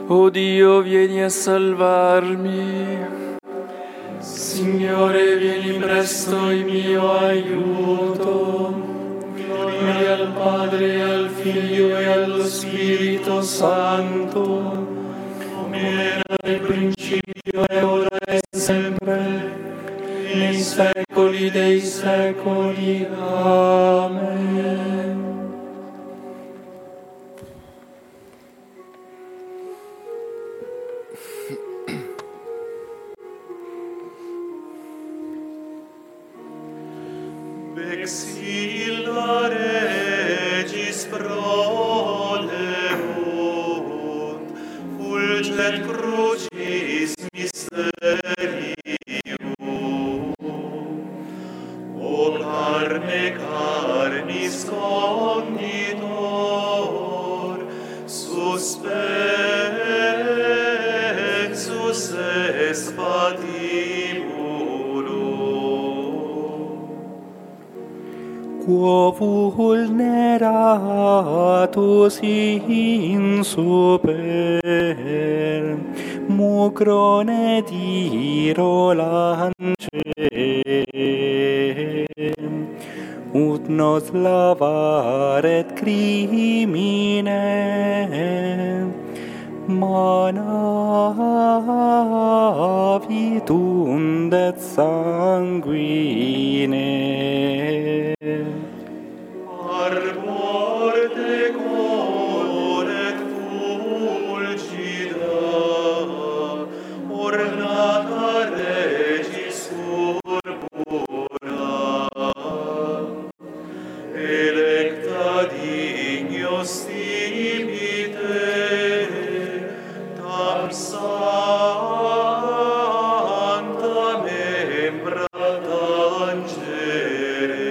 O Dio, vieni a salvarmi. Signore, vieni presto in mio aiuto. Gloria al Padre, al Figlio e allo Spirito Santo, come era nel principio e ora e sempre, nei secoli dei secoli. Amen. Vexilla Regis prodeunt, fulget crucis mysterium. O carne carnis cognitor, suspensus est patibulo. Quo vulneratus in super, mucrone diro lancem, ut nos lavaret crimine, mana vitundet sanguine. Arbor decoret fulgida, ornata regis purpura, electa dignos stipite, tam santa membra tangere.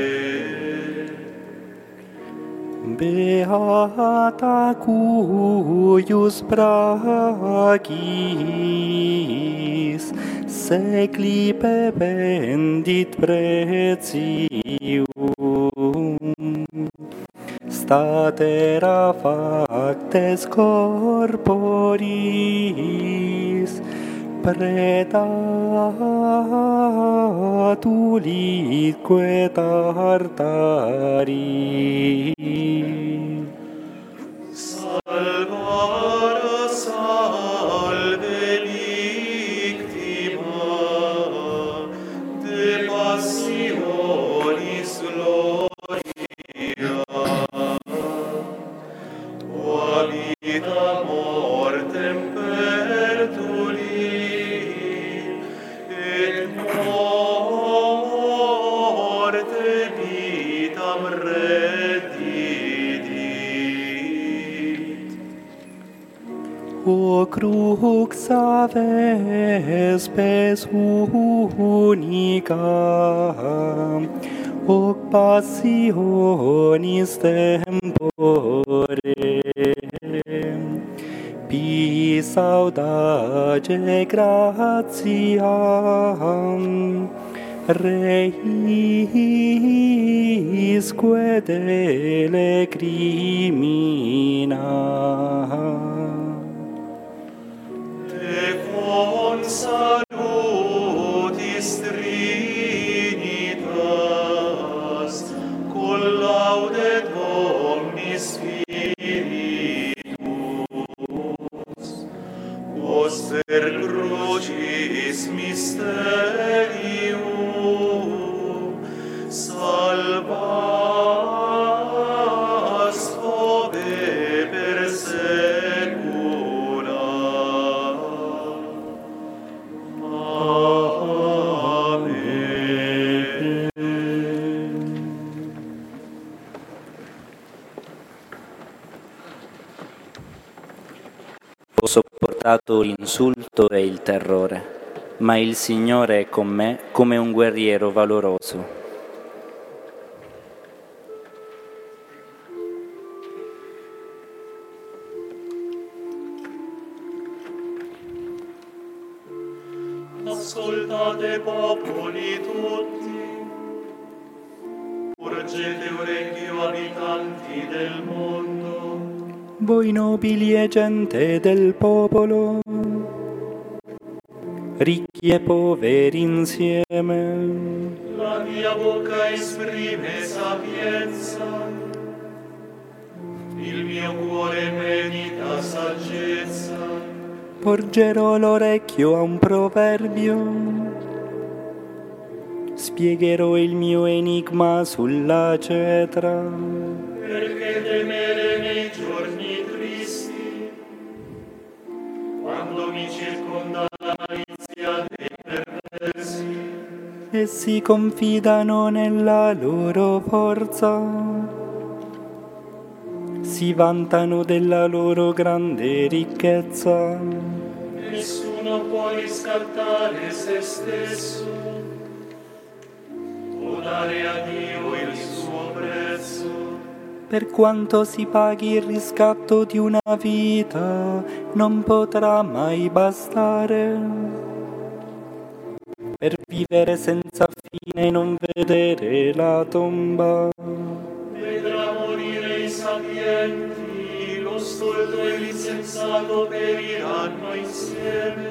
Beata cuius brachis secli pendit pretium, statera factes corporis predatulique tartari. Salvara salve victima de passionis gloria, o vita mortem pertuli, et morte vitam redidit. O crux vespes unica, hoc passionis tempore, pis audace gratiam, reisque dele crimina. Te con salutis Trinitas, con laude Domnis Spiritus, quos per crucis mysterium salvas ove per secula. Amen. Ho sopportato l'insulto e il terrore, ma il Signore è con me come un guerriero valoroso. Ascoltate popoli tutti, porgete orecchio abitanti del mondo, Voi nobili e gente del popolo, ricchi e poveri insieme, La mia bocca esprime sapienza, il mio cuore medita saggezza. porgerò l'orecchio a un proverbio, spiegherò il mio enigma sulla cetra. Perché temere nei giorni tristi, quando mi circonda la malizia dei perversi? Essi confidano nella loro forza, si vantano della loro grande ricchezza. Nessuno può riscattare se stesso o dare a Dio il suo prezzo. Per quanto si paghi il riscatto di una vita, non potrà mai bastare per vivere senza fine e non vedere la tomba. Vedrà morire i sapienti, lo stolto e l'insensato periranno insieme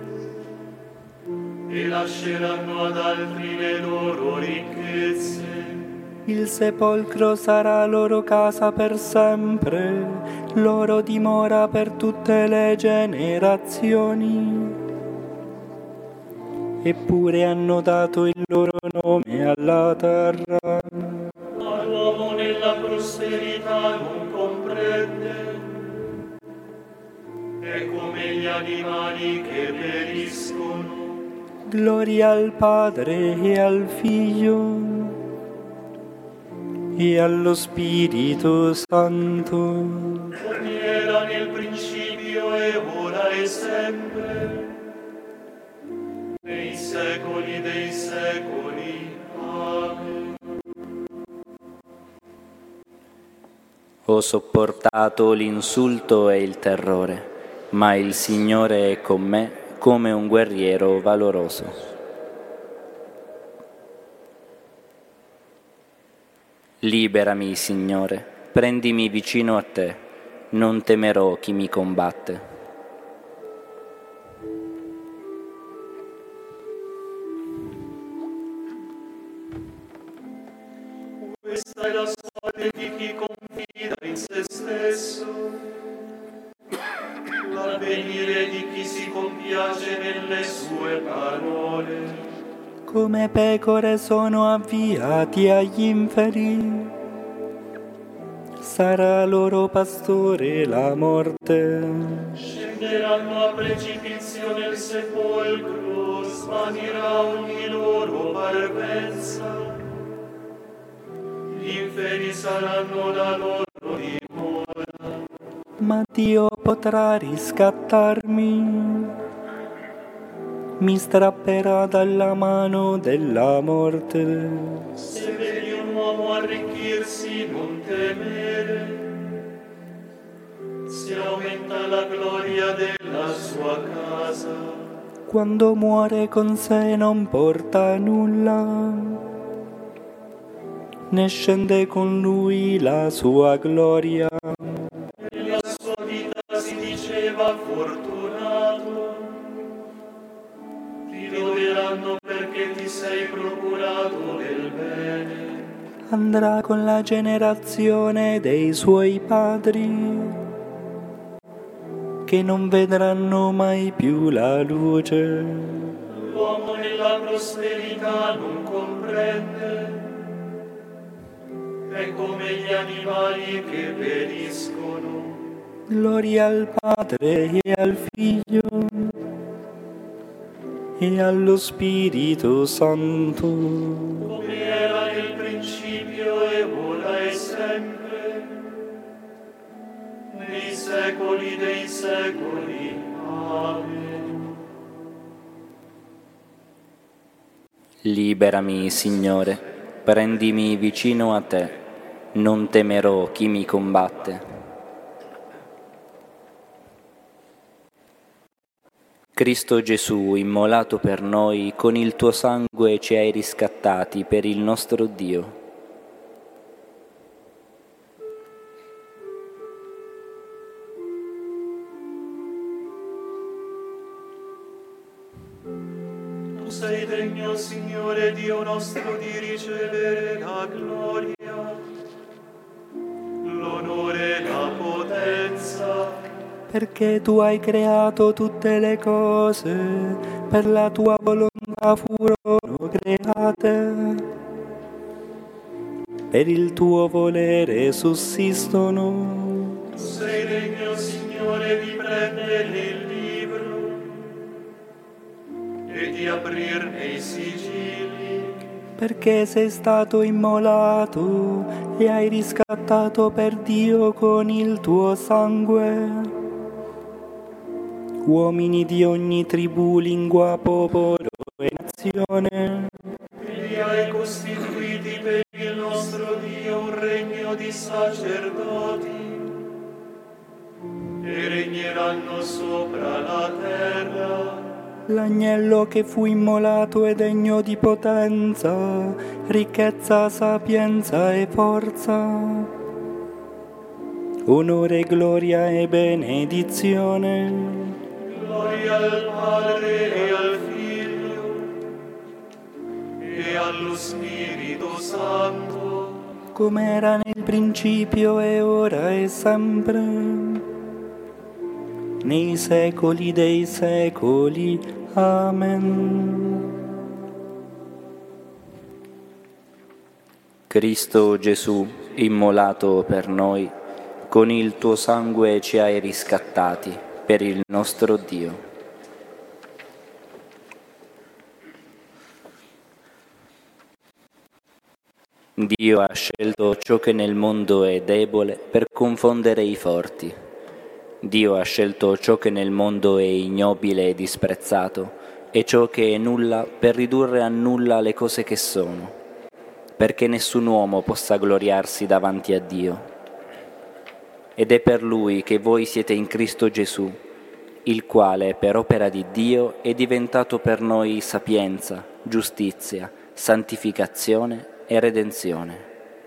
e lasceranno ad altri le loro ricchezze. Il sepolcro sarà loro casa per sempre, loro dimora per tutte le generazioni. Eppure hanno dato il loro nome alla terra. Ma l'uomo nella prosperità non comprende, è come gli animali che periscono. Gloria al Padre e al Figlio e allo Spirito Santo, Come era nel principio e ora e sempre, nei secoli dei secoli. Amen. Ho sopportato l'insulto e il terrore, ma il Signore è con me come un guerriero valoroso. Liberami, Signore, prendimi vicino a te, non temerò chi mi combatte. Questa è la sorte di chi confida in se stesso, l'avvenire di chi si compiace nelle sue parole. come pecore sono avviati agli inferi, sarà loro pastore la morte. Scenderanno a precipizio nel sepolcro, svanirà ogni loro parvenza. Gli inferi saranno la loro dimora. Ma Dio potrà riscattarmi, mi strapperà dalla mano della morte. Se vedi un uomo arricchirsi, non temere. Si aumenta la gloria della sua casa. Quando muore con sé non porta nulla, ne scende con lui la sua gloria. Nella sua vita si diceva fortunato. Ti loderanno perché ti sei procurato del bene. Andrà con la generazione dei suoi padri, che non vedranno mai più la luce. L'uomo nella prosperità non comprende, è come gli animali che periscono. Gloria al Padre e al Figlio e allo Spirito Santo, Come era nel principio e ora e sempre, nei secoli dei secoli. Amen. Liberami, Signore, prendimi vicino a te, non temerò chi mi combatte. Cristo Gesù, immolato per noi, con il tuo sangue ci hai riscattati per il nostro Dio. sei degno, Signore Dio nostro, di ricevere la gloria, l'onore e la potenza, perché tu hai creato tutte le cose, per la tua volontà furono create, per il tuo volere sussistono. sei degno, Signore, di prendere il libro e di aprirne i sigilli, perché sei stato immolato e hai riscattato per Dio con il tuo sangue uomini di ogni tribù, lingua, popolo e nazione. e li hai costituiti per il nostro Dio un regno di sacerdoti, e regneranno sopra la terra. L'agnello che fu immolato è degno di potenza, ricchezza, sapienza e forza, onore, gloria e benedizione. Gloria al Padre e al Figlio e allo Spirito Santo, come era nel principio e ora e sempre, nei secoli dei secoli. Amen. Cristo Gesù, immolato per noi, con il tuo sangue ci hai riscattati per il nostro Dio. Dio ha scelto ciò che nel mondo è debole per confondere i forti. Dio ha scelto ciò che nel mondo è ignobile e disprezzato e ciò che è nulla per ridurre a nulla le cose che sono, perché nessun uomo possa gloriarsi davanti a Dio. Ed è per Lui che voi siete in Cristo Gesù, il quale per opera di Dio è diventato per noi sapienza, giustizia, santificazione e redenzione.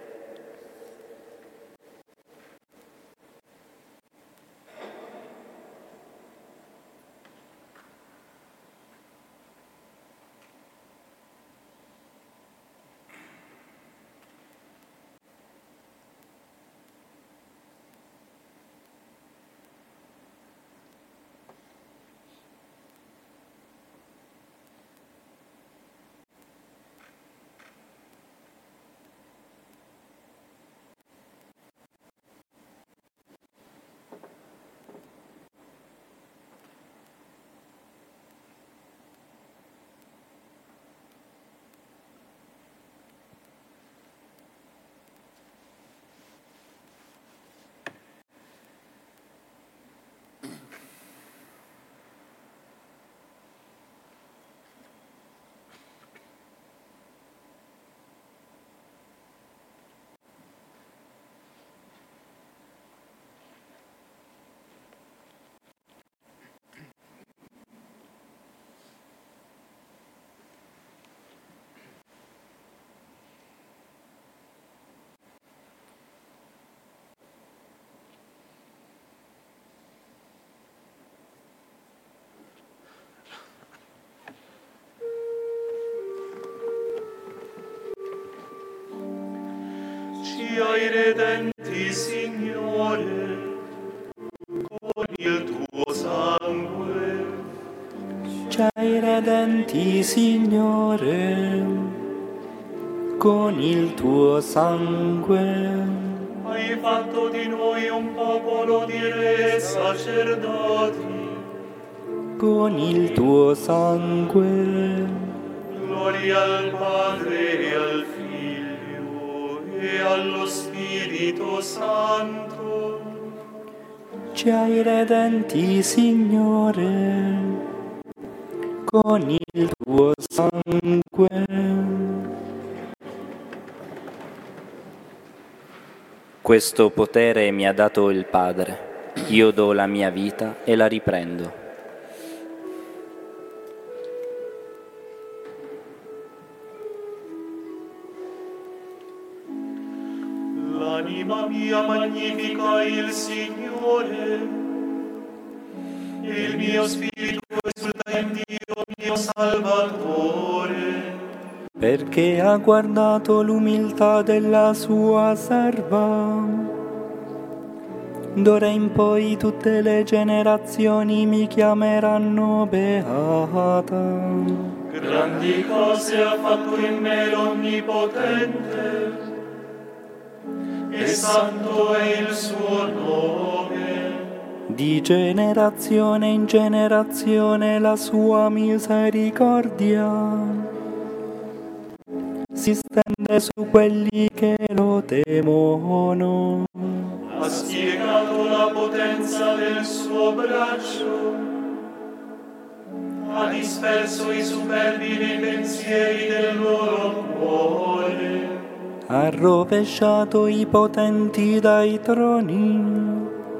ci hai redenti, Signore, con il tuo sangue. Ci hai redenti, Signore, con il tuo sangue. Hai fatto di noi un popolo di re e sacerdoti, Con il tuo sangue. gloria al Padre e al Figlio e allo Spirito Santo. Ci hai redenti, Signore, con il tuo sangue. Questo potere mi ha dato il Padre. Io do la mia vita e la riprendo. L'anima mia magnifica il Signore, e il mio spirito esulta in Dio mio Salvatore, perché ha guardato l'umiltà della sua serva. D'ora in poi tutte le generazioni mi chiameranno beata. grandi cose ha fatto in me l'Onnipotente, e santo è il suo nome. Di generazione in generazione la sua misericordia si stende su quelli che lo temono. Ha spiegato la potenza del suo braccio, ha disperso i superbi nei pensieri del loro cuore, Ha rovesciato i potenti dai troni,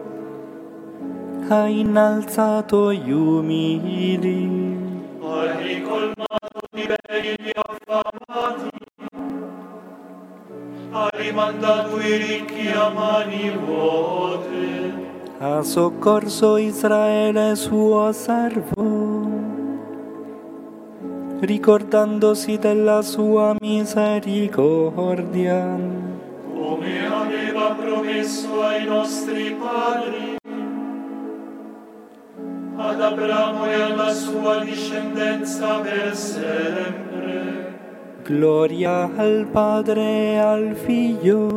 ha innalzato gli umili, ha ricolmato di beni gli affamati, ha rimandato i ricchi a mani vuote, ha soccorso Israele suo servo, ricordandosi della sua misericordia, come aveva promesso ai nostri padri, ad Abramo e alla sua discendenza per sempre. Gloria al Padre e al Figlio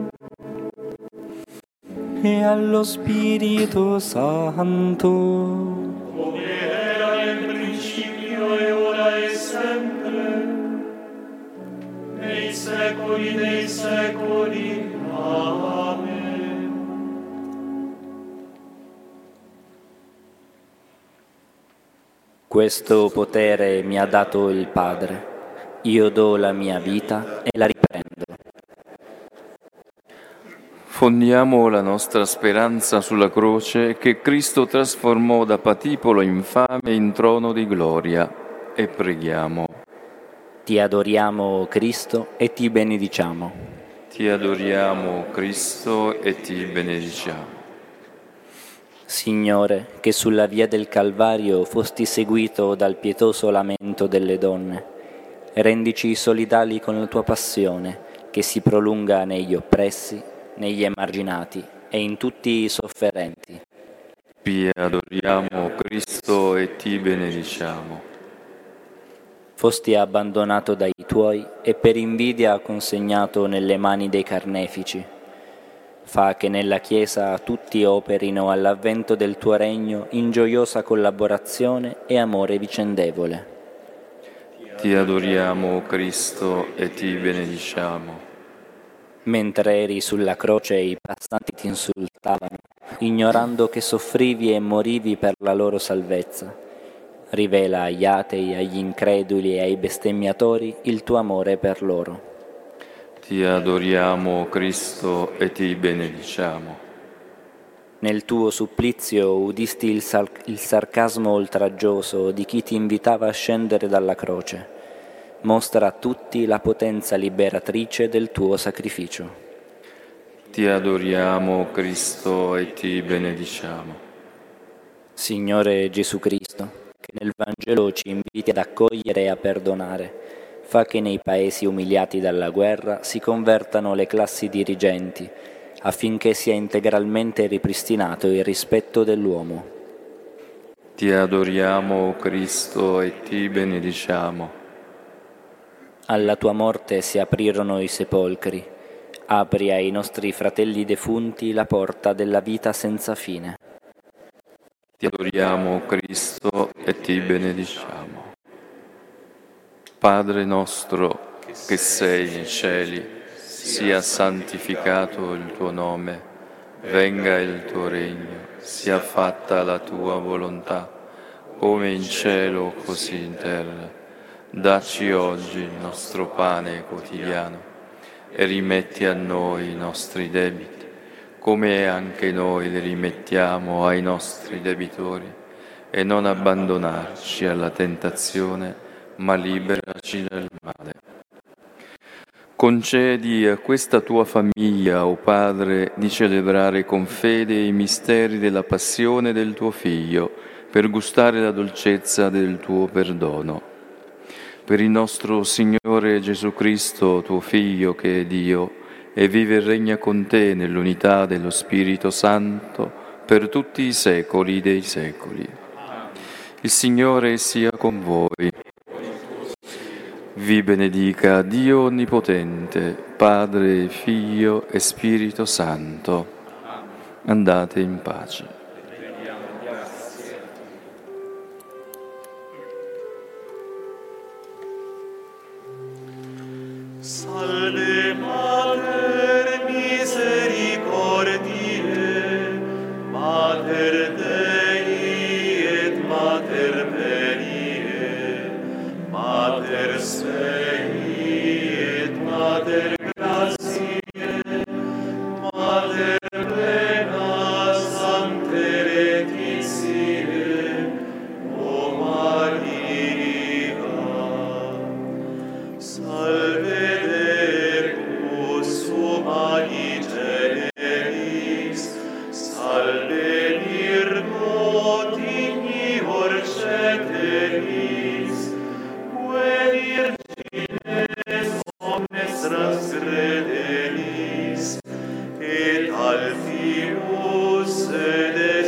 e allo Spirito Santo, Come era nel principio e ora e sempre, nei secoli dei secoli. Amen. Questo potere mi ha dato il Padre. Io do la mia vita e la riprendo. Fondiamo la nostra speranza sulla croce che Cristo trasformò da patibolo infame in trono di gloria, e preghiamo. Ti adoriamo, Cristo, e ti benediciamo. Ti adoriamo, Cristo, e ti benediciamo. Signore, che sulla via del Calvario fosti seguito dal pietoso lamento delle donne, rendici solidali con la tua passione, che si prolunga negli oppressi, negli emarginati e in tutti i sofferenti. Ti adoriamo, Cristo, e ti benediciamo. Fosti abbandonato dai tuoi e per invidia consegnato nelle mani dei carnefici. Fa che nella Chiesa tutti operino all'avvento del tuo regno in gioiosa collaborazione e amore vicendevole. Ti adoriamo, Cristo, e ti benediciamo. Mentre eri sulla croce i passanti ti insultavano, ignorando che soffrivi e morivi per la loro salvezza. Rivela agli atei, agli increduli e ai bestemmiatori il tuo amore per loro. Ti adoriamo, Cristo, e ti benediciamo. Nel tuo supplizio udisti il sarcasmo oltraggioso di chi ti invitava a scendere dalla croce. Mostra a tutti la potenza liberatrice del tuo sacrificio. Ti adoriamo, Cristo, e ti benediciamo. Signore Gesù Cristo, che nel Vangelo ci inviti ad accogliere e a perdonare, fa che nei paesi umiliati dalla guerra si convertano le classi dirigenti, affinché sia integralmente ripristinato il rispetto dell'uomo. Ti adoriamo, Cristo, e ti benediciamo. Alla tua morte si aprirono i sepolcri. Apri ai nostri fratelli defunti la porta della vita senza fine. Ti adoriamo, Cristo, e ti benediciamo. Padre nostro, che sei nei cieli, sia santificato il tuo nome, venga il tuo regno, sia fatta la tua volontà, come in cielo così in terra. Dacci oggi il nostro pane quotidiano e rimetti a noi i nostri debiti, come anche noi li rimettiamo ai nostri debitori, e non abbandonarci alla tentazione, ma liberaci dal male. Concedi a questa tua famiglia, o Padre, di celebrare con fede i misteri della passione del tuo Figlio, per gustare la dolcezza del tuo perdono. Per il nostro Signore Gesù Cristo, tuo Figlio, che è Dio, e vive e regna con te nell'unità dello Spirito Santo, per tutti i secoli dei secoli. Il Signore sia con voi. Vi benedica Dio Onnipotente, Padre, Figlio e Spirito Santo. Andate in pace. Salve Mater misericordiae, Mater Dei et Mater veniae, Mater Spei et Mater gratiae, Mater plena Sancte Laetitiae, O Maria. Salve Decus humani generis, salve Virgo dignior ceteris, que virgines omnes transgrederis, et altius sede